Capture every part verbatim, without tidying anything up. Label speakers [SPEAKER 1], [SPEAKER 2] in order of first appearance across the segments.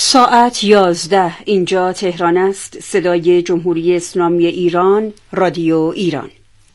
[SPEAKER 1] ساعت یازده، اینجا تهران است. صدای جمهوری اسلامی ایران، رادیو ایران.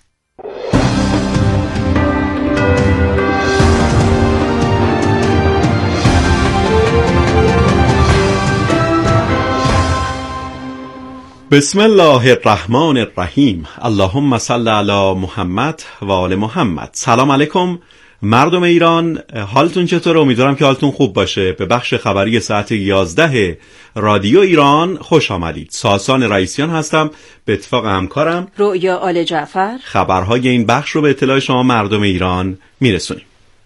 [SPEAKER 2] بسم الله الرحمن الرحیم. اللهم صل علی محمد و آل محمد. سلام علیکم مردم ایران، حالتون چطوره؟ امیدوارم که حالتون خوب باشه. به بخش خبری ساعت یازده رادیو ایران خوش آمدید. ساسان رئیسیان هستم، به اتفاق همکارم
[SPEAKER 1] رؤیا آل جعفر
[SPEAKER 2] خبرهای این بخش رو به اطلاع شما مردم ایران میرسونیم.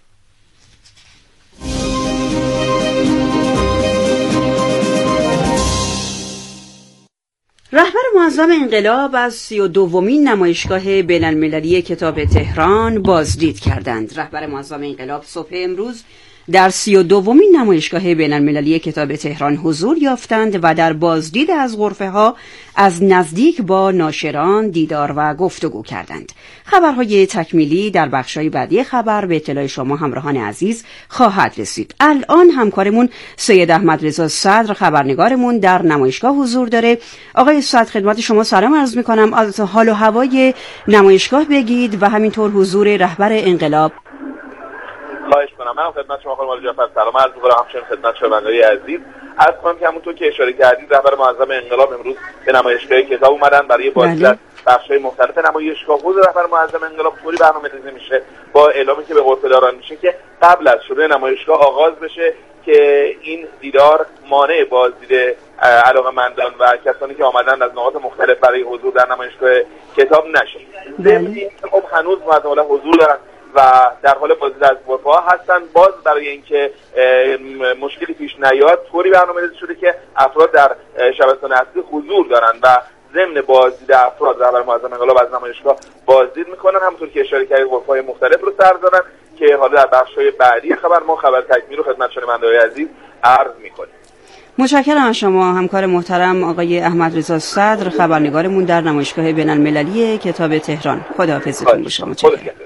[SPEAKER 1] رهبر معظم انقلاب از سی و دومین نمایشگاه بین المللی کتاب تهران بازدید کردند. رهبر معظم انقلاب صبح امروز در سی و دومین نمایشگاه بین المللی کتاب تهران حضور یافتند و در بازدید از غرفه ها از نزدیک با ناشران دیدار و گفتگو کردند. خبرهای تکمیلی در بخش‌های بعدی خبر به اطلاع شما همراهان عزیز خواهد رسید. الان همکارمون سید احمد رضا صدر خبرنگارمون در نمایشگاه حضور داره. آقای صدر، خدمت شما سلام عرض می‌کنم. از حال و هوای نمایشگاه بگید و همینطور حضور رهبر انقلاب.
[SPEAKER 3] خواهش کنم. من خدمت شما خانم آل جعفر سلام عرض می‌کنم، همچنین خدمت شنوندگان عزیز. از کنم که همونطور که اشاره کردید رهبر معظم انقلاب امروز به نمایشگاه کتاب اومدن برای بازدید از بخش‌های مختلف نمایشگاه. حضور رهبر معظم انقلاب طوری برنامه‌ریزی میشه با اعلامی که به غرفه‌داران میشه که قبل از شروع نمایشگاه آغاز بشه که این دیدار مانع بازدید علاقه‌مندان و کسانی که آمدن از نقاط مختلف برای حضور در نمایشگاه کتاب نشه. ضمن خب هنوز معظم حضور دارن و در حال بازدید از غرفه‌ها هستن. باز برای اینکه مشکلی پیش نیاد طوری برنامه‌ریزی شده که افراد در شبستان اصلی حضور دارن و ضمن بازدید افراد رهبر معظم انقلاب از نمایشگاه بازدید میکنن. همونطور که اشاره کردید غرفه‌های مختلف رو سر دارن که حالا در بخش‌های بعدی خبر ما خبر تکمیل رو خدمت شنوندگان عزیز عرض می‌کنیم.
[SPEAKER 1] متشکرم از شما همکار محترم آقای احمد رضا صدر خبرنگارمون در نمایشگاه بین المللی کتاب تهران. خداحافظتون با شما.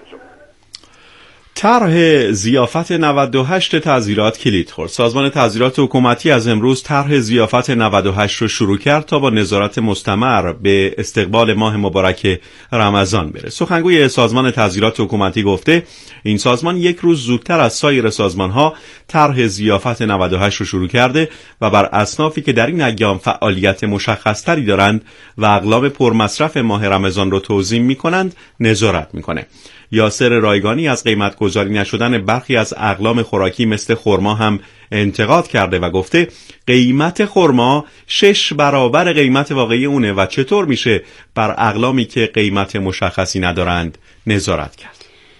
[SPEAKER 2] طرح ضیافت نود و هشت تعزیرات کلید خورد. سازمان تعزیرات حکومتی از امروز طرح ضیافت نود و هشت رو شروع کرد تا با نظارت مستمر به استقبال ماه مبارک رمضان بره. سخنگوی سازمان تعزیرات حکومتی گفته این سازمان یک روز زودتر از سایر سازمان‌ها طرح ضیافت نود و هشت رو شروع کرده و بر اصنافی که در این ایام فعالیت مشخص‌تری دارند و اقلام پرمصرف ماه رمضان رو توزیع می‌کنند نظارت می‌کنه. یاسر رایگانی از قیمت گذاری نشدن برخی از اقلام خوراکی مثل خرما هم انتقاد کرده و گفته قیمت خرما شش برابر قیمت واقعی اونه و چطور میشه بر اقلامی که قیمت مشخصی ندارند نظارت کرد.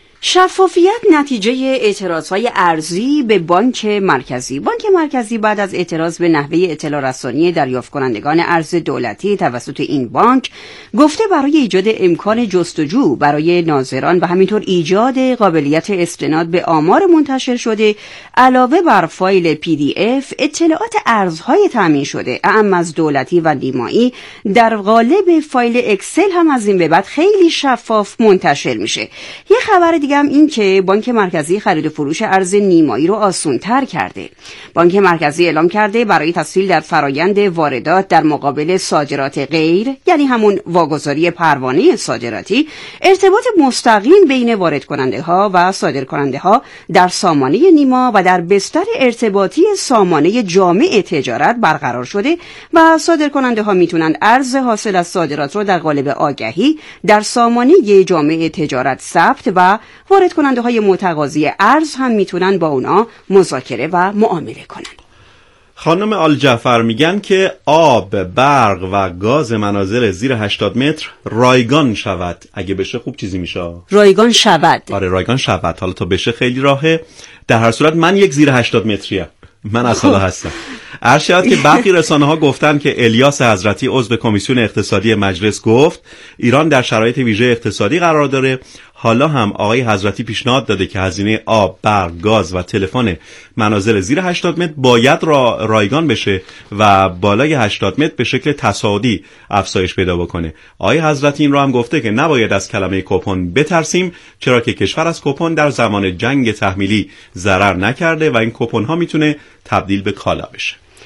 [SPEAKER 1] شفافیت نتیجه اعتراضهای ارضی به بانک مرکزی. بانک مرکزی بعد از اعتراض به نحوه اطلاع رسانی دریافت کنندگان ارز دولتی توسط این بانک گفته برای ایجاد امکان جستجو برای ناظران و همینطور ایجاد قابلیت استناد به آمار منتشر شده علاوه بر فایل پی دی اف اطلاعات ارزهای تامین شده اعم از دولتی و نیمایی در قالب فایل اکسل هم از این به بعد خیلی شفاف منتشر میشه. یه خبر دیگه هم این که بانک مرکزی خرید و فروش ارز نیمایی رو آسان‌تر کرده. بانک مرکزی اعلام کرده برای تسهیل در فرایند واردات در مقابل صادرات غیر، یعنی همون واگذاری پروانه صادراتی، ارتباط مستقیم بین وارد کننده ها و صادر کننده ها در سامانه نیما و در بستر ارتباطی سامانه جامع تجارت برقرار شده و صادر کننده ها میتونن ارز حاصل از صادرات رو در قالب آگهی در سامانه جامع تجارت ثبت و وارد کننده های متقاضی ارز هم میتونن با اونا مذاکره و معامله کنن.
[SPEAKER 2] خانم آل جعفر میگن که آب، برق و گاز منازل زیر هشتاد متر رایگان شود. اگه بشه خوب چیزی میشه. رایگان
[SPEAKER 1] شود.
[SPEAKER 2] آره رایگان شود. حالا تا بشه خیلی راهه. در هر صورت من یک زیر هشتاد متریم. من اصلا هستم. عرض شد که برخی رسانه‌ها گفتن که الیاس حضرتی عضو کمیسیون اقتصادی مجلس گفت ایران در شرایط ویژه اقتصادی قرار داره. حالا هم آقای حضرتی پیشنهاد داده که هزینه آب، برق، گاز و تلفن منازل زیر هشتاد متر باید را رایگان بشه و بالای هشتاد متر به شکل تصاعدی افزایش پیدا بکنه. آقای حضرتی این رو هم گفته که نباید از کلمه کوپن بترسیم، چرا که کشور از کوپن در زمان جنگ تحمیلی ضرر نکرده و این کوپن ها میتونه تبدیل به کالا بشه.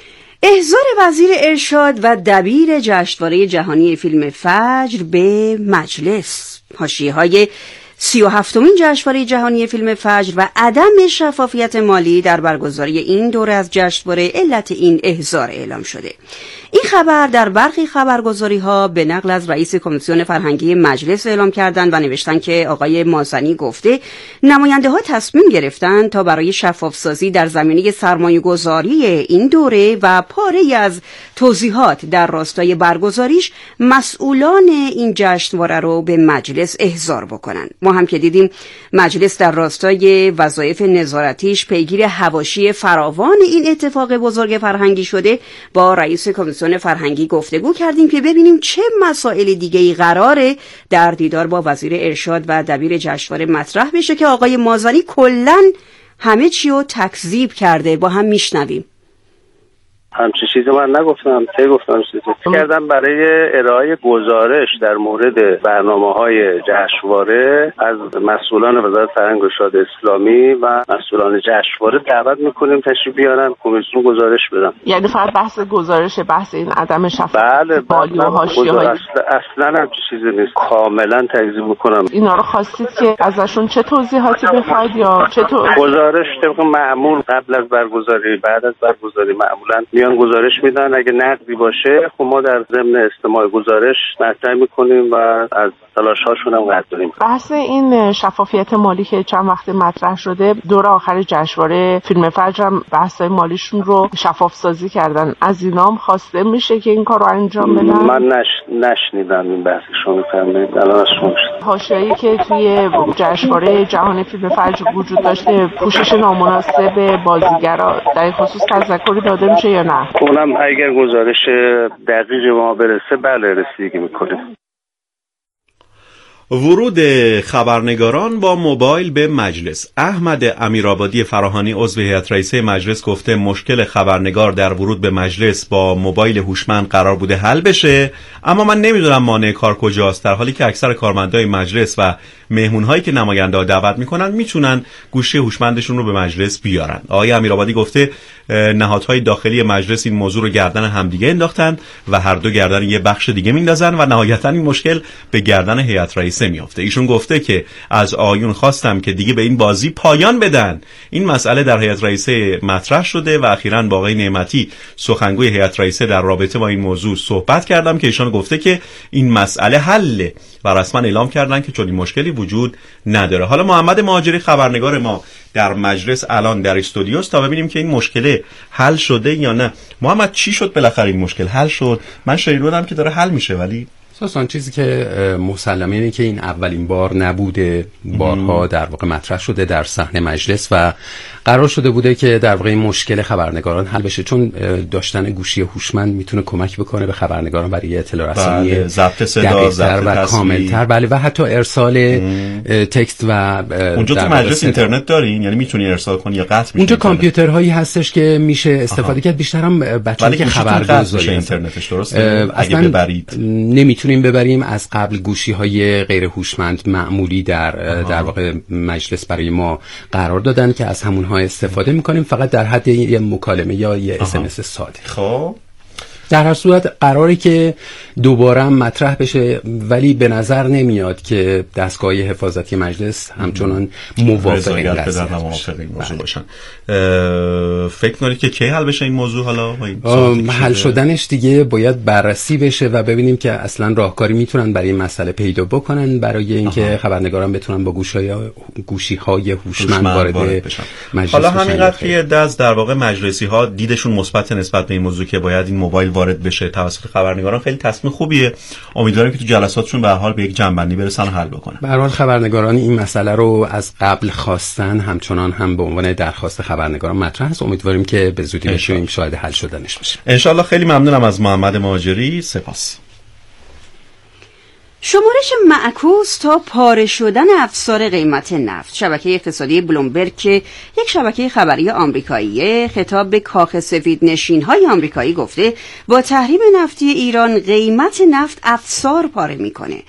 [SPEAKER 1] احضار وزیر ارشاد و دبیر جشنواره جهانی فیلم فجر به مجلس. حاشیه‌های سی و هفتمین جشنواره جهانی فیلم فجر و عدم شفافیت مالی در برگزاری این دوره از جشنواره علت این احضار اعلام شده. این خبر در برخی خبرگزاری‌ها به نقل از رئیس کمیسیون فرهنگی مجلس اعلام کردند و نوشتن که آقای مازنی گفته نماینده‌ها تصمیم گرفتند تا برای شفافسازی در زمینه سرمایه‌گذاری این دوره و پاره‌ای از توضیحات در راستای برگزاریش مسئولان این جشنواره رو به مجلس احضار بکنن. ما هم که دیدیم مجلس در راستای وظایف نظارتیش پیگیر حواشی فراوان این اتفاق بزرگ فرهنگی شده. با رئیس کمیسیون فرهنگی گفتگو کردیم که ببینیم چه مسائل دیگه‌ای قراره در دیدار با وزیر ارشاد و دبیر جشنواره مطرح بشه که آقای مازنی کلاً همه چی رو تکذیب کرده. با هم میشنویم.
[SPEAKER 4] همچین چیزی من نگفتم، چه گفتم چیزی کردم برای ارائه گزارش در مورد برنامه‌های جشنواره از مسئولان وزارت فرهنگ و ارشاد اسلامی و مسئولان جشنواره دعوت می‌کنیم تشریف بیارن کمیسیون گزارش بدن.
[SPEAKER 5] یعنی فقط بحث گزارش، بحث این عدم شفافیت
[SPEAKER 4] بله
[SPEAKER 5] مالی و حاشیه‌های
[SPEAKER 4] اصلا اصلا همچین چیزی نیست، کاملا تکذیب می‌کنم.
[SPEAKER 5] اینا رو خواستید که ازشون چه توضیحاتی بخواید یا چطور؟
[SPEAKER 4] گزارش طبق معمول قبل از برگزاری، بعد از برگزاری معمولاً میان گزارش میدن. اگه نقدی باشه خب ما در ضمن استماع گزارش مطرح میکنیم و از تلاش‌هاشون هم قدر داریم.
[SPEAKER 5] بحث این شفافیت مالی که چند وقت مطرح شده، دور آخر جشنواره فیلم فجر هم بحث‌های مالیشون رو شفاف سازی کردن. از اینام خواسته میشه که این کارو انجام بدن؟
[SPEAKER 4] من نش... نشنیدم این بحث شما می‌فرمایید. الان از شما شد.
[SPEAKER 5] حاشیه‌ای که توی جشنواره جهانی فیلم فجر وجود داشته، پوشش نامناسب بازیگرا، در این خصوص تذکری داده میشه یا نه؟
[SPEAKER 4] اونم اگر گزارش دقیق ما برسه بله رسیدگی میکنه.
[SPEAKER 2] ورود خبرنگاران با موبایل به مجلس. احمد امیرآبادی فراهانی عضو هیئت رئیسه مجلس گفته مشکل خبرنگار در ورود به مجلس با موبایل هوشمند قرار بوده حل بشه، اما من نمیدونم مانع کار کجاست، در حالی که اکثر کارمندای مجلس و مهمون‌هایی که نماینده‌ها دعوت میکنن میتونن گوشی هوشمندشون رو به مجلس بیارن. آقای امیرآبادی گفته نهادهای داخلی مجلس این موضوع رو گردن همدیگه انداختن و هر دو گردن یه بخش دیگه میندازن و نهایتاً این مشکل به گردن هیئت رئیسه میافته. ایشون گفته که از آیون خواستم که دیگه به این بازی پایان بدن. این مسئله در هیئت رئیسه مطرح شده و اخیراً با آقای نعمتی سخنگوی هیئت رئیسه در رابطه با این موضوع صحبت کردم که ایشون گفته که این مسئله حله و رسما اعلام کردن که چنین مشکلی وجود نداره. حالا محمد مهاجری خبرنگار ما در مجلس الان در استودیوست تا ببینیم که این مشکل حل شده یا نه. محمد چی شد بالاخره این مشکل حل شد؟ من شنیده بودم که داره حل میشه، ولی
[SPEAKER 6] اساساً چیزی که مسلمه اینه که این اولین بار نبوده، بارها در واقع مطرح شده در صحن مجلس و قرار شده بوده که در واقع این مشکل خبرنگاران حل بشه، چون داشتن گوشی هوشمند میتونه کمک بکنه به خبرنگاران برای اطلاع رسانی
[SPEAKER 2] بله، ضبط صدا، ضبط
[SPEAKER 6] و کاملتر، بله، و حتی ارسال ام. تکست. و
[SPEAKER 2] اونجا تو مجلس اینترنت دارین؟ یعنی میتونی ارسال کنی یا قطع میشه؟
[SPEAKER 6] اونجا کامپیوترهایی هستش که میشه استفاده کرد، بیشتر هم بچه‌ای که خبرگزاری
[SPEAKER 2] اینترنتش درسته اگه ببرید
[SPEAKER 6] نمیتونیم ببریم. از قبل گوشی‌های غیر هوشمند معمولی در آها. در واقع مجلس برای ما قرار دادن که از همونها استفاده میکنیم، فقط در حد یه مکالمه یا یه اس ام اس ساده.
[SPEAKER 2] خب
[SPEAKER 6] در هر صورت قراره که دوباره مطرح بشه، ولی به نظر نمیاد که دستگاه حفاظتی مجلس همچنان موافق این
[SPEAKER 2] موضوع باشن. فکر کنید که کی حل بشه این موضوع؟ حالا
[SPEAKER 6] حل شدنش دیگه باید بررسی بشه و ببینیم که اصلا راهکاری میتونن برای این مسئله پیدا بکنن برای اینکه خبرنگاران بتونن با گوشی‌های گوشی‌های هوشمند وارد مجلس.
[SPEAKER 2] حالا همینقدر که دست در واقع مجلسی ها دیدشون مثبت نسبت به این موضوع که باید این موبایل وارد بشه توسط خبرنگاران، خیلی تصمیم خوبیه. امیدوارم که تو جلساتشون به هر حال به یک جنبندی برسن و حل بکنن.
[SPEAKER 6] به هر حال خبرنگاران این مسئله رو از قبل خواستن، همچنان هم به عنوان درخواست خبرنگاران مطرح است. امیدواریم که به زودی بتونیم شاهد حل شدنش بشیم.
[SPEAKER 2] ان شاء الله. خیلی ممنونم از محمد مهاجری. سپاس.
[SPEAKER 1] شمارش معکوس تا پاره شدن افسار قیمت نفت. شبکه اقتصادی بلومبرگ که یک شبکه خبری آمریکاییه خطاب به کاخ سفید نشین‌های آمریکایی گفته با تحریم نفتی ایران قیمت نفت افسار پاره میکنه.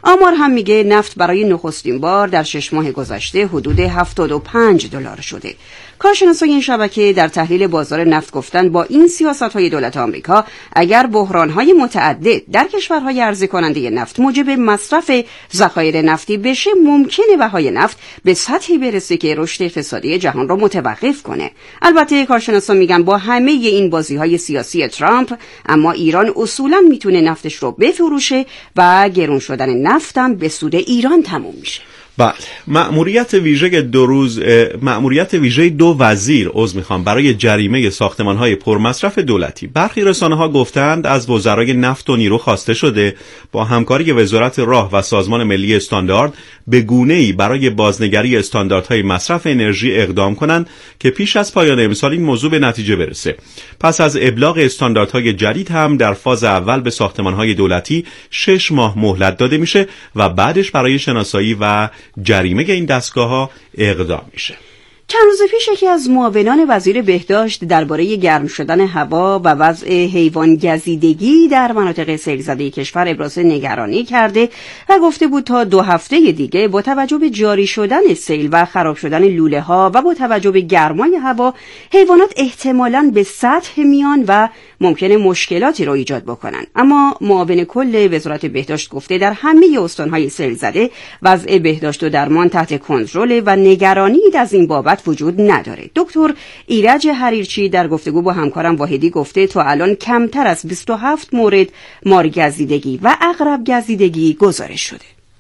[SPEAKER 1] آمار هم میگه نفت برای نخستین بار در شش ماه گذشته حدود هفتاد و پنج دلار شده. کارشناسای این شبکه در تحلیل بازار نفت گفتن با این سیاست‌های دولت آمریکا اگر بحران‌های متعدد در کشورهای عرضه کننده نفت موجب مصرف ذخایر نفتی بشه، ممکنه بهای نفت به سطحی برسه که رشد اقتصادی جهان را متوقف کنه. البته کارشناسان میگن با همه این بازی‌های سیاسی ترامپ، اما ایران اصولاً میتونه نفتش رو بفروشه و گرون شدن نفتم به سود ایران تموم میشه.
[SPEAKER 2] بله، مأموریت ویژه دو روز مأموریت ویژه دو وزیر عذر میخوام برای جریمه ساختمان‌های پرمصرف دولتی. برخی رسانه‌ها گفتند از وزرای نفت و نیرو خواسته شده با همکاری وزارت راه و سازمان ملی استاندارد به گونه‌ای برای بازنگری استانداردهای مصرف انرژی اقدام کنند که پیش از پایان امسال این موضوع به نتیجه برسه. پس از ابلاغ استانداردهای جدید هم در فاز اول به ساختمان‌های دولتی شش ماه مهلت داده میشه و بعدش برای شناسایی و جریمه این دستگاه‌ها اقدام میشه.
[SPEAKER 1] چند روز پیش یکی از معاونان وزیر بهداشت درباره گرم شدن هوا و وضع حیوان گزیدگی در مناطق سیل‌زده کشور ابراز نگرانی کرده و گفته بود تا دو هفته دیگه با توجه به جاری شدن سیل و خراب شدن لوله ها و با توجه به گرمای هوا، حیوانات احتمالاً به سطح میان و ممکنه مشکلاتی رو ایجاد بکنن. اما معاون کل وزارت بهداشت گفته در همه استان‌های سیل‌زده وضع بهداشت و درمان تحت کنترل و نگرانی از این بابت وجود نداره. دکتر ایرج حریرچی در گفتگو با همکارم واحدی گفته تا الان کمتر از بیست و هفت مورد مارگزیدگی و عقرب گزیدگی گزارش شده.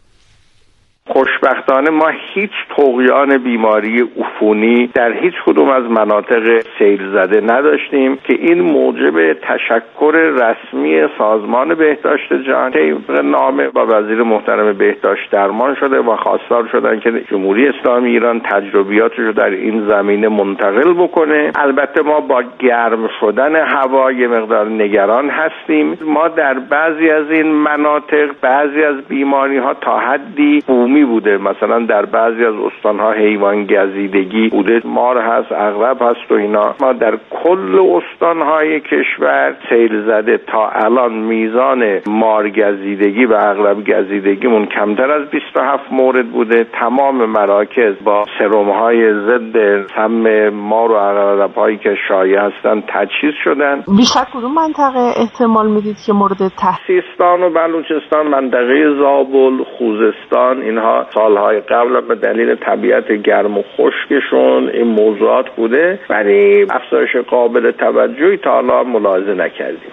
[SPEAKER 7] خوشبختانه ما هیچ طغیان بیماری عفونی در هیچ کدوم از مناطق سیل زده نداشتیم که این موجب تشکر رسمی سازمان بهداشت جهان طبق نامه با وزیر محترم بهداشت درمان شده و خواستار شدن که جمهوری اسلامی ایران تجربیاتش رو در این زمینه منتقل بکنه. البته ما با گرم شدن هوا یه مقدار نگران هستیم. ما در بعضی از این مناطق بعضی از بیماری ها تا حدی بومی بوده، مثلا در بعضی از استانها حیوان گزیدگی بوده، مار هست، عقرب هست و اینا. ما در کل استانهای کشور سیل زده تا الان میزان مار گزیدگی و عقرب گزیدگیمون کمتر از بیست و هفت مورد بوده. تمام مراکز با سرم‌های ضد سم مار و عقرب هایی که شایع هستن تجهیز شدن.
[SPEAKER 5] بیشتر کدوم منطقه احتمال میدید که مورد تحصیل؟
[SPEAKER 7] سیستان و بلوچستان، منطقه زابل، خوزستان، اینها سالهای قبل به دلیل طبیعت گرم و خشکشون این موضوعات بوده، ولی افزایش قابل توجهی تا حالا ملاحظه نکردیم.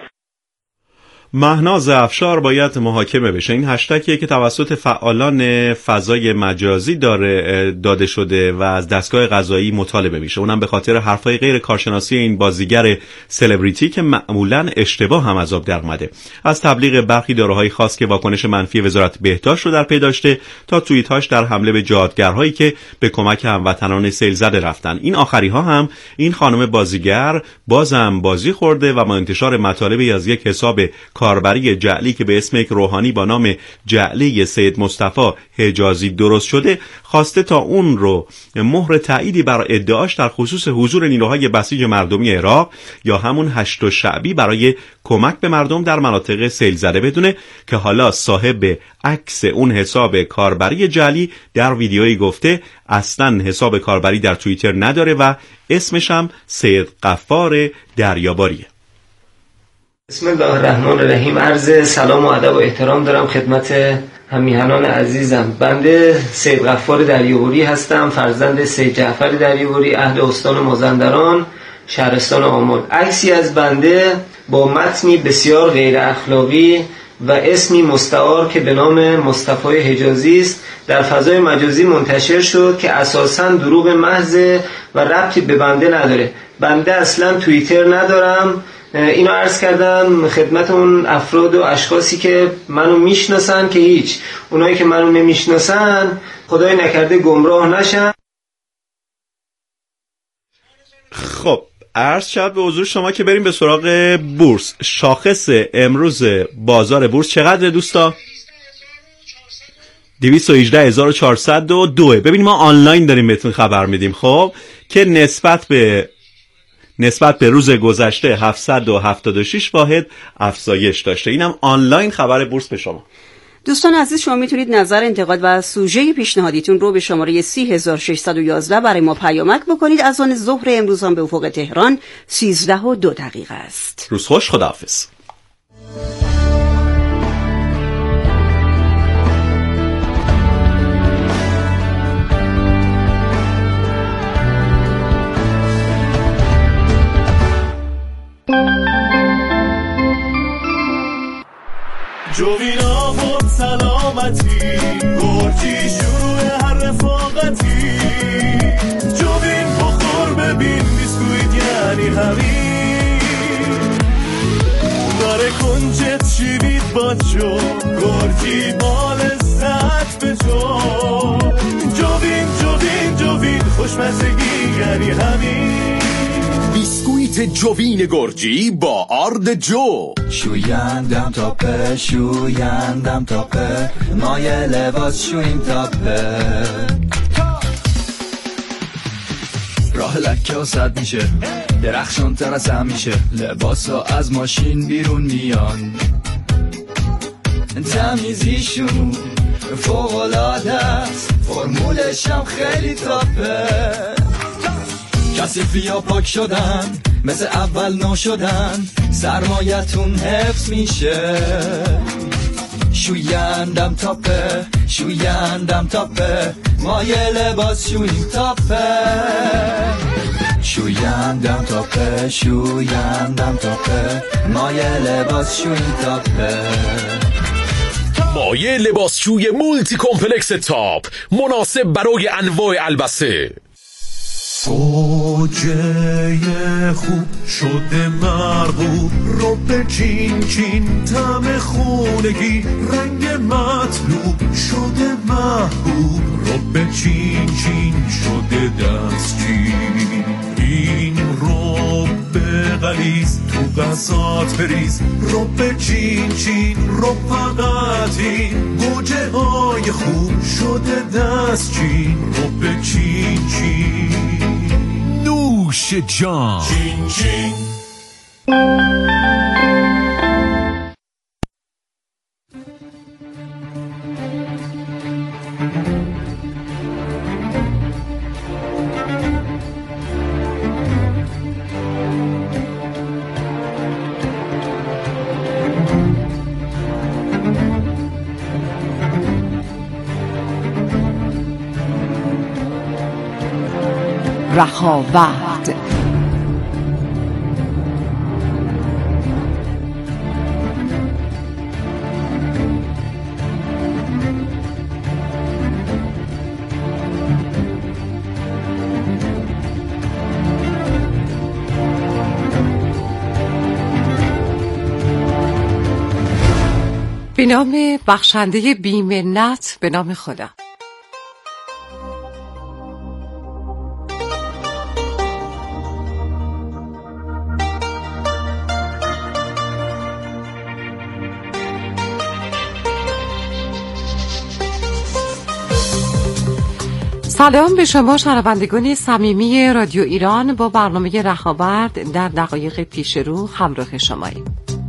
[SPEAKER 2] مهناز افشار باید محاکمه بشه. این هشتگیه که توسط فعالان فضای مجازی داره داده شده و از دستگاه قضایی مطالبه میشه، اونم به خاطر حرفای غیر کارشناسی این بازیگر سلبریتی که معمولاً اشتباه هم از آب در اومده. از تبلیغ برخی داروهای خاص که واکنش منفی وزارت بهداشت رو در پی داشته تا توییت‌هاش در حمله به جادگرهایی که به کمک هموطنان سیل زده رفتن. این آخری ها هم این خانم بازیگر بازم بازی خورده و با انتشار مطالبی از یک حساب کاربری جعلی که به اسم یک روحانی با نام جعلی سید مصطفی حجازی درست شده خواسته تا اون رو مهر تأییدی بر ادعاش در خصوص حضور نیروهای بسیج مردمی عراق یا همون هشت شعبی برای کمک به مردم در مناطق سیل زده بدونه، که حالا صاحب عکس اون حساب کاربری جعلی در ویدیویی گفته اصلاً حساب کاربری در توییتر نداره و اسمش هم سید غفار دریاباریه.
[SPEAKER 8] بسم الله الرحمن الرحیم. عرض سلام و ادب و احترام دارم خدمت همیهنان عزیزم. بنده سید غفار دریاباری هستم، فرزند سید جعفر دریاباری، اهل استان مازندران، شهرستان آمل. عکسی از بنده با متنی بسیار غیر اخلاقی و اسمی مستعار که به نام مصطفی حجازی است در فضای مجازی منتشر شد که اساساً دروغ محض و ربطی به بنده نداره. بنده اصلاً توییتر ندارم. اینو عرض کردم خدمت اون افراد و اشخاصی که منو میشناسن که هیچ، اونایی که منو نمیشناسن خدای نکرده گمراه نشن.
[SPEAKER 2] خب عرض شد به حضور شما که بریم به سراغ بورس. شاخص امروز بازار بورس چقدر دوستا؟ دویست و هجده هزار و چهارصد و دو. ببینیم ما آنلاین داریم بهتون خبر میدیم خب که نسبت به نسبت به روز گذشته هفتصد و هفتاد و شش واحد افزایش داشته. اینم آنلاین خبر بورس به شما.
[SPEAKER 1] دوستان عزیز، شما میتونید نظر، انتقاد و سوژه پیشنهادیتون رو به شماره سی هزار و ششصد و یازده برای ما پیامک بکنید. از آن ظهر امروز هم به افق تهران سیزده و دو دقیقه است.
[SPEAKER 2] روز خوش، خداحافظ.
[SPEAKER 9] جوینا بود سلامتی، گرجی شروع هر رفاقتی. جوین بخور ببین بیسکویت یعنی همین. داره کنجت شیوید با جو، گرجی با لذت به جو. جوین جوین جوین خوشمزگی یعنی همین.
[SPEAKER 10] بیسکویت جوین گرجی با آرد جو.
[SPEAKER 11] شویندم تاپه، شویندم تاپه، مایه لباس شویم تاپه. راه لکه و صد میشه، درخشان تر از هم میشه، لباس ها از ماشین بیرون میان. تمیزیشون فوق‌العاده است، فرمولش هم خیلی تاپه. کثیفی ها پاک شدن، مثل اول نو شدن، سرمایتون حفظ میشه. شویندم تاپه، شویندم تاپه، مایه لباس شویم تاپه. شویندم تاپه، شویندم تاپه، مایه لباس شویم تاپه.
[SPEAKER 10] مایه لباسشوی مولتی کمپلکس تاپ، مناسب برای انواع البسه.
[SPEAKER 9] گوجه خوب شده مرغوب، رب چین چین طعم خونگی، رنگ مطلوب شده محبوب، رب چین چین شده دستچین. این رب غلیظ تو غذات بریز، رب چین چین رب فقط این. گوجه های خوب شده دستچین، رب چین چین. نوش جان چین چین.
[SPEAKER 5] رخاورد. به نام بخشنده بی‌منت، به نام خدا. سلام به شما شنوندگان صمیمی رادیو ایران. با برنامه رخاورد در دقایق پیش رو همراه شماییم.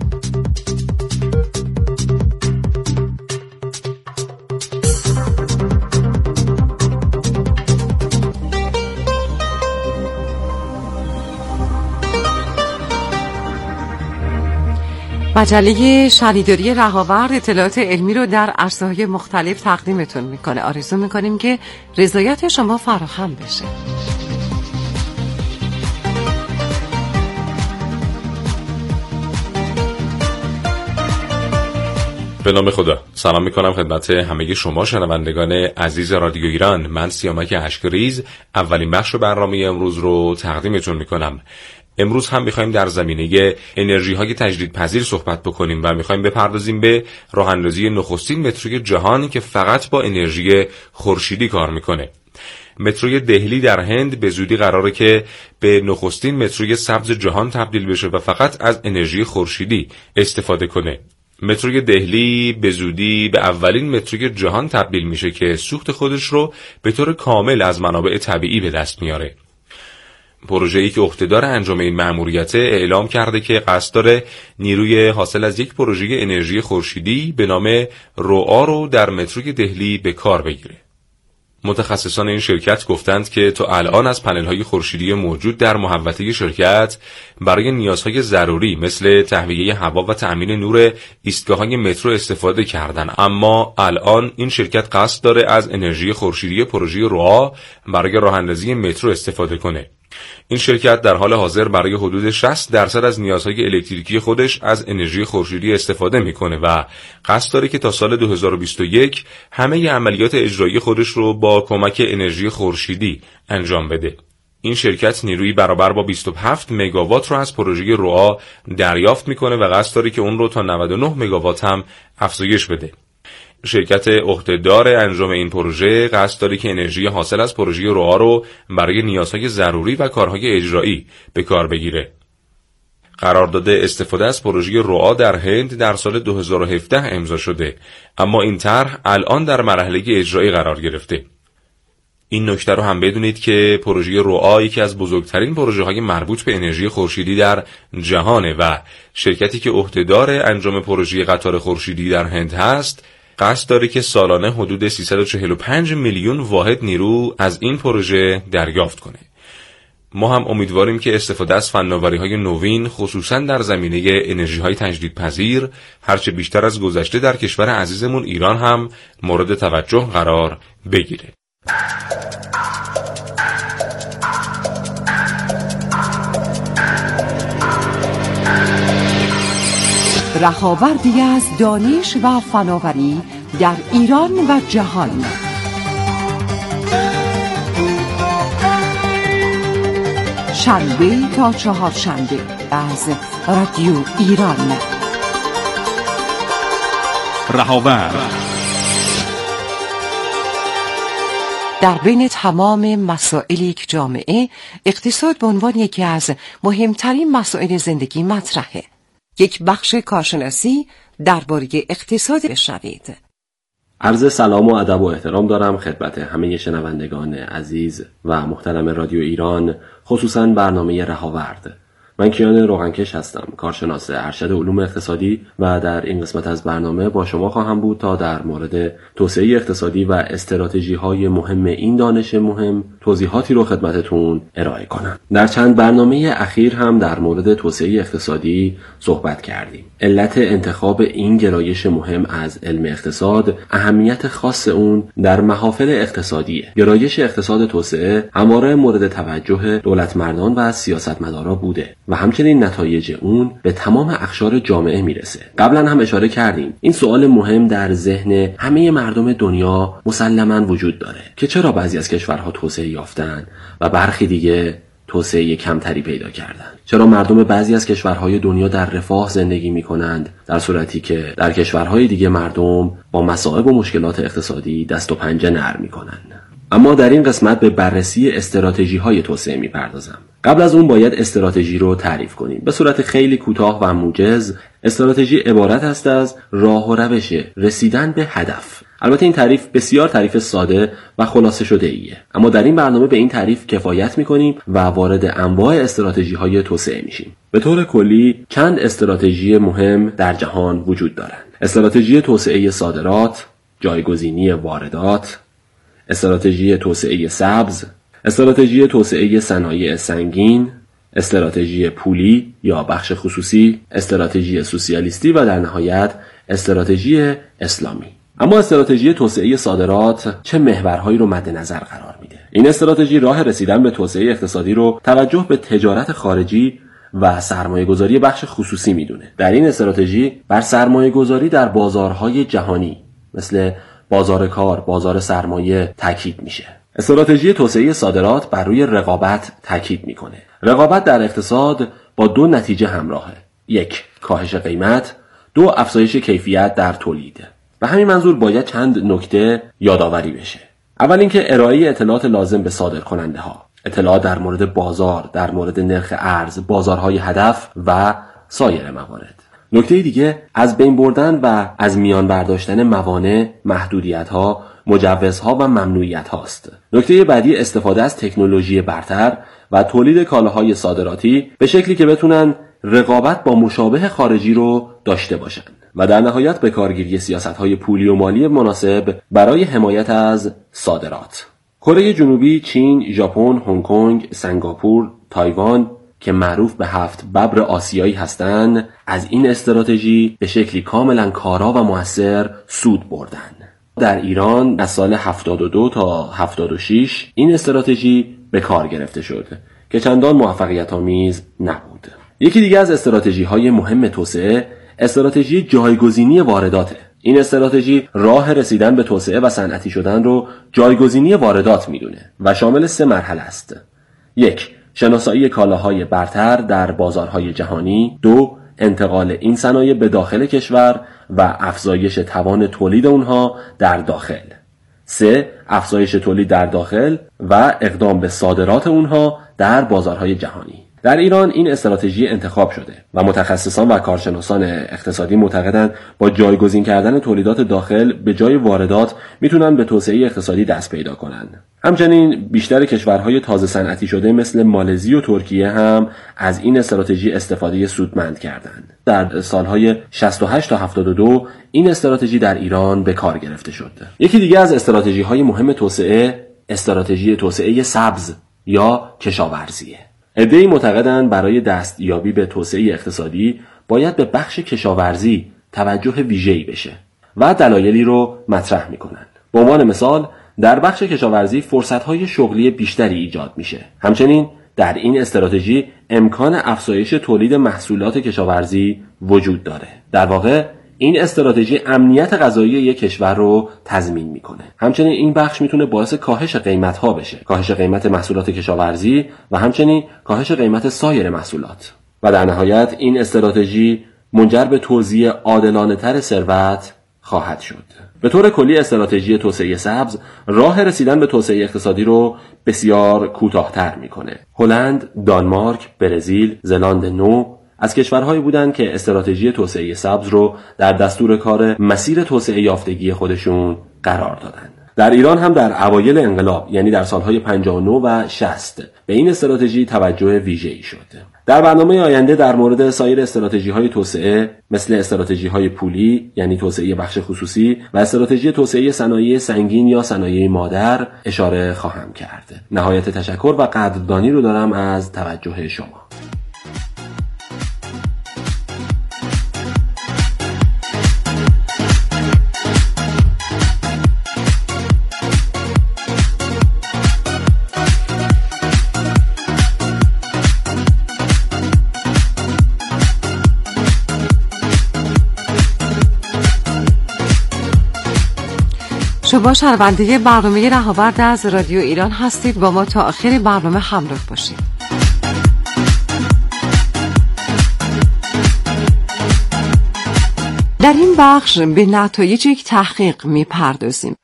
[SPEAKER 5] مجله شنیداری رهاورد اطلاعات علمی رو در عرصه‌های مختلف تقدیمتون میکنه. آرزو میکنیم که رضایت شما فراهم بشه.
[SPEAKER 12] به نام خدا. سلام میکنم خدمت همه شما شنوندگان عزیز رادیو ایران. من سیامک اشکریز اولین بخش برنامه امروز رو تقدیمتون میکنم. امروز هم میخوایم در زمینه انرژی های تجدیدپذیر صحبت بکنیم و میخوایم بپردازیم به راه اندازی نخستین متروی جهان که فقط با انرژی خورشیدی کار میکنه. متروی دهلی در هند به زودی قراره که به نخستین متروی سبز جهان تبدیل بشه و فقط از انرژی خورشیدی استفاده کنه. متروی دهلی به زودی به اولین متروی جهان تبدیل میشه که سوخت خودش رو به طور کامل از منابع طبیعی به دست میاره. پروژه‌ای که عهدهدار انجام این مأموریت اعلام کرده که قصد داره نیروی حاصل از یک پروژه انرژی خورشیدی به نام رؤا رو در متروی دهلی به کار بگیره. متخصصان این شرکت گفتند که تا الان از پنل‌های خورشیدی موجود در محوطه شرکت برای نیازهای ضروری مثل تهویه هوا و تأمین نور ایستگاه‌های مترو استفاده کردند، اما الان این شرکت قصد داره از انرژی خورشیدی پروژه رؤا برای راه‌اندازی مترو استفاده کنه. این شرکت در حال حاضر برای حدود شصت درصد از نیازهای الکتریکی خودش از انرژی خورشیدی استفاده میکنه و قصد داره که تا سال دو هزار و بیست و یک همه عملیات اجرایی خودش رو با کمک انرژی خورشیدی انجام بده. این شرکت نیرویی برابر با بیست و هفت مگاوات رو از پروژه رؤا دریافت میکنه و قصد داره که اون رو تا نود و نه مگاوات هم افزایش بده. شرکت عهدهدار انجام این پروژه قصد داره که انرژی حاصل از پروژه رؤا رو برای نیازهای ضروری و کارهای اجرایی به کار بگیره. قرارداد استفاده از پروژه رؤا در هند در سال دو هزار و هفده امضا شده، اما این طرح الان در مرحله اجرایی قرار گرفته. این نکته رو هم بدونید که پروژه رؤا یکی از بزرگترین پروژه‌های مربوط به انرژی خورشیدی در جهانه و شرکتی که عهدهدار انجام پروژه قطار خورشیدی در هند هست قصد داره که سالانه حدود سیصد و چهل و پنج میلیون واحد نیرو از این پروژه دریافت کنه. ما هم امیدواریم که استفاده از فناوری‌های نوین خصوصاً در زمینه انرژی‌های تجدیدپذیر هرچه بیشتر از گذشته در کشور عزیزمون ایران هم مورد توجه قرار بگیره.
[SPEAKER 13] رهاوردی از دانش و فناوری در ایران و جهان. شنبه تا چهارشنبه از رادیو ایران.
[SPEAKER 10] رهاورد
[SPEAKER 13] در بین تمام مسائلی که جامعه اقتصاد به عنوان یکی از مهمترین مسائل زندگی مطرحه. یک بخش کارشناسی درباره اقتصاد بشنوید.
[SPEAKER 14] عرض سلام و ادب و احترام دارم خدمت همه شنوندگان عزیز و محترم رادیو ایران، خصوصاً برنامه رهاورد. من کیان روغنکش هستم، کارشناس ارشد علوم اقتصادی و در این قسمت از برنامه با شما خواهم بود تا در مورد توسعه اقتصادی و استراتژی‌های مهم این دانش مهم توضیحاتی رو خدمتتون ارائه کنم. در چند برنامه اخیر هم در مورد توسعه اقتصادی صحبت کردیم. علت انتخاب این گرایش مهم از علم اقتصاد اهمیت خاص اون در محافل اقتصادیه. گرایش اقتصاد توسعه همواره مورد توجه دولتمردان و سیاستمدارا بوده و همچنین نتایج اون به تمام اقشار جامعه میرسه. قبلا هم اشاره کردیم این سوال مهم در ذهن همه مردم دنیا مسلماً وجود داره که چرا بعضی از کشورها توسعه یافتن و برخی دیگه توسعه کمتری پیدا کردن؟ چرا مردم بعضی از کشورهای دنیا در رفاه زندگی میکنند در صورتی که در کشورهای دیگه مردم با مصائب و مشکلات اقتصادی دست و پنجه نرم میکنن؟ اما در این قسمت به بررسی استراتژی‌های توسعه می‌پردازم. قبل از اون باید استراتژی رو تعریف کنیم. به صورت خیلی کوتاه و موجز، استراتژی عبارت است از راه و روش رسیدن به هدف. البته این تعریف بسیار تعریف ساده و خلاصه شده ایه، اما در این برنامه به این تعریف کفایت می‌کنیم و وارد انواع استراتژی‌های توسعه میشیم. به طور کلی چند استراتژی مهم در جهان وجود دارند. استراتژی توسعه صادرات، جایگزینی واردات، استراتژی توسعه سبز، استراتژی توسعه صنایع سنگین، استراتژی پولی یا بخش خصوصی، استراتژی سوسیالیستی و در نهایت استراتژی اسلامی. اما استراتژی توسعه صادرات چه محورهایی رو مد نظر قرار میده؟ این استراتژی راه رسیدن به توسعه اقتصادی رو توجه به تجارت خارجی و سرمایه‌گذاری بخش خصوصی میدونه. در این استراتژی بر سرمایه‌گذاری در بازارهای جهانی مثل بازار کار، بازار سرمایه تاکید میشه. استراتژی توسعه صادرات بر روی رقابت تاکید میکنه. رقابت در اقتصاد با دو نتیجه همراهه. یک، کاهش قیمت، دو، افزایش کیفیت در تولید. به همین منظور باید چند نکته یادآوری بشه. اول اینکه ارائه اطلاعات لازم به صادرکننده ها، اطلاعات در مورد بازار، در مورد نرخ ارز، بازارهای هدف و سایر موارد. نکته دیگه از بین بردن و از میان برداشتن موانع، محدودیت‌ها، مجوزها و ممنوعیت هاست. نکته بعدی استفاده از تکنولوژی برتر و تولید کالاهای صادراتی به شکلی که بتونن رقابت با مشابه خارجی رو داشته باشن و در نهایت به کارگیری سیاست‌های پولی و مالی مناسب برای حمایت از صادرات. کره جنوبی، چین، ژاپن، هنگ کنگ، سنگاپور، تایوان که معروف به هفت ببر آسیایی هستند، از این استراتژی به شکلی کاملا کارا و مؤثر سود بردن. در ایران از سال هفتاد و دو تا هفتاد و شش این استراتژی به کار گرفته شد که چندان موفقیت آمیز نبود. یکی دیگه از استراتژی‌های مهم توسعه استراتژی جایگزینی وارداته. این استراتژی راه رسیدن به توسعه و صنعتی شدن رو جایگزینی واردات میدونه و شامل سه مرحله است. یک، شناسایی کالاهای برتر در بازارهای جهانی. دو، انتقال این صنایع به داخل کشور و افزایش توان تولید اونها در داخل. سه، افزایش تولید در داخل و اقدام به صادرات اونها در بازارهای جهانی. در ایران این استراتژی انتخاب شده و متخصصان و کارشناسان اقتصادی معتقدند با جایگزین کردن تولیدات داخل به جای واردات میتونن به توسعه اقتصادی دست پیدا کنن. همچنین بیشتر کشورهای تازه صنعتی شده مثل مالزی و ترکیه هم از این استراتژی استفاده سودمند کردند. در سالهای شصت و هشت تا هفتاد و دو این استراتژی در ایران به کار گرفته شد. یکی دیگه از استراتژی‌های مهم توسعه استراتژی توسعه سبز یا کشاورزیه. عده‌ای معتقدند برای دستیابی به توسعه اقتصادی باید به بخش کشاورزی توجه ویژه‌ای بشه و دلایلی رو مطرح می‌کنند. به عنوان مثال در بخش کشاورزی فرصت‌های شغلی بیشتری ایجاد میشه. همچنین در این استراتژی امکان افزایش تولید محصولات کشاورزی وجود داره. در واقع این استراتژی امنیت غذایی یک کشور رو تضمین میکنه. همچنین این بخش میتونه باعث کاهش قیمت‌ها بشه، کاهش قیمت محصولات کشاورزی و همچنین کاهش قیمت سایر محصولات. و در نهایت این استراتژی منجر به توزیع عادلانه‌تر ثروت خواهد شد. به طور کلی استراتژی توسعه سبز راه رسیدن به توسعه اقتصادی رو بسیار کوتاه‌تر میکنه. هلند، دانمارک، برزیل، زلاند نو از کشورهایی بودند که استراتژی توسعه سبز رو در دستور کار مسیر توسعه یافتگی خودشون قرار دادن. در ایران هم در اوایل انقلاب یعنی در سالهای پنجاه و نه و شصت به این استراتژی توجه ویژه‌ای شد. در برنامه آینده در مورد سایر استراتژی‌های توسعه مثل استراتژی‌های پولی یعنی توسعه بخش خصوصی و استراتژی توسعه صنایع سنگین یا صنایع مادر اشاره خواهم کرد. نهایت تشکر و قدردانی رو دارم از توجه شما.
[SPEAKER 13] شما شنونده برنامه رهاورد از رادیو ایران هستید. با ما تا آخر برنامه همراه باشید. در این بخش به نتایج یک تحقیق می‌پردازیم.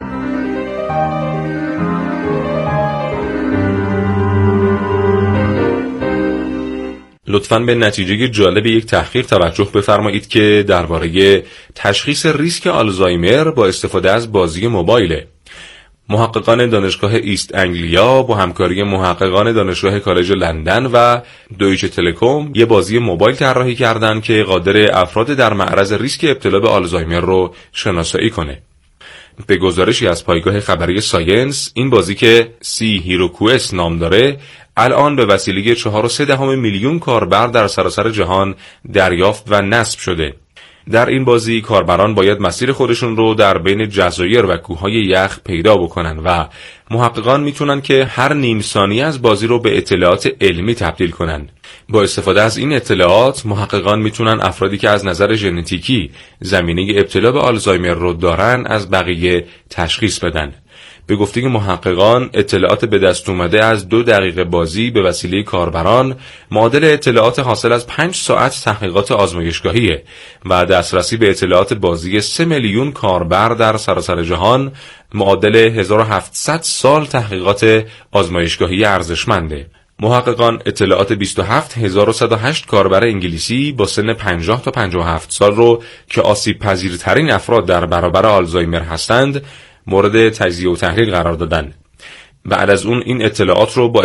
[SPEAKER 12] لطفاً به نتیجه جالب یک تحقیق توجه بفرمایید که درباره تشخیص ریسک آلزایمر با استفاده از بازی موبایل. محققان دانشگاه ایست انگلیا با همکاری محققان دانشگاه کالج لندن و دویچه تلکوم یک بازی موبایل طراحی کردند که قادر افراد در معرض ریسک ابتلا به آلزایمر رو شناسایی کنه. به گزارشی از پایگاه خبری ساینس، این بازی که سی هیروکوئس نام داره الان به وسیله چهار و سه دهم میلیون کاربر در سراسر جهان دریافت و نصب شده. در این بازی کاربران باید مسیر خودشون رو در بین جزایر و کوههای یخ پیدا بکنن و محققان میتونن که هر نیم ثانیه از بازی رو به اطلاعات علمی تبدیل کنن. با استفاده از این اطلاعات محققان میتونن افرادی که از نظر ژنتیکی زمینه ابتلا به آلزایمر رو دارن از بقیه تشخیص بدن. به گفته محققان اطلاعات به دست اومده از دو دقیقه بازی به وسیله کاربران معادل اطلاعات حاصل از پنج ساعت تحقیقات آزمایشگاهیه و دسترسی به اطلاعات بازی سه میلیون کاربر در سراسر جهان معادل هزار و هفتصد سال تحقیقات آزمایشگاهی ارزشمنده. محققان اطلاعات بیست و هفت هزار و صد و هشت کاربر انگلیسی با سن پنجاه تا پنجاه و هفت سال رو که آسیب پذیرترین افراد در برابر آلزایمر هستند مورد تجزیه و تحلیل قرار دادن. بعد از اون این اطلاعات رو با